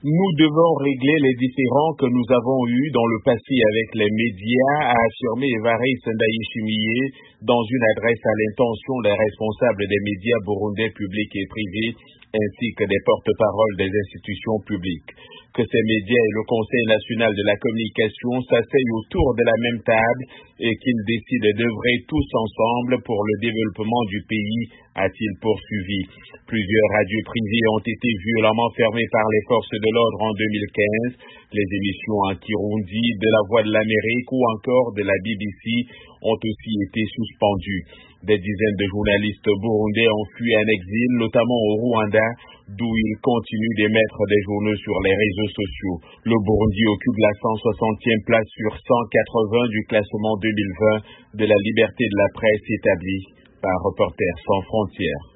Nous devons régler les différends que nous avons eus dans le passé avec les médias, a affirmé Évariste Ndayishimiye dans une adresse à l'intention des responsables des médias burundais publics et privés ainsi que des porte-paroles des institutions publiques. Que ces médias et le Conseil national de la communication s'asseyent autour de la même table et qu'ils décident d'œuvrer tous ensemble pour le développement du pays, a-t-il poursuivi. Plusieurs radios privées ont été violemment fermées par les forces de l'ordre en 2015. Les émissions en Kirundi, de la Voix de l'Amérique ou encore de la BBC ont aussi été suspendues. Des dizaines de journalistes burundais ont fui en exil, notamment au Rwanda, d'où ils continuent d'émettre des journaux sur les réseaux sociaux. Le Burundi occupe la 160e place sur 180 du classement 2020 de la liberté de la presse établi par Reporters sans frontières.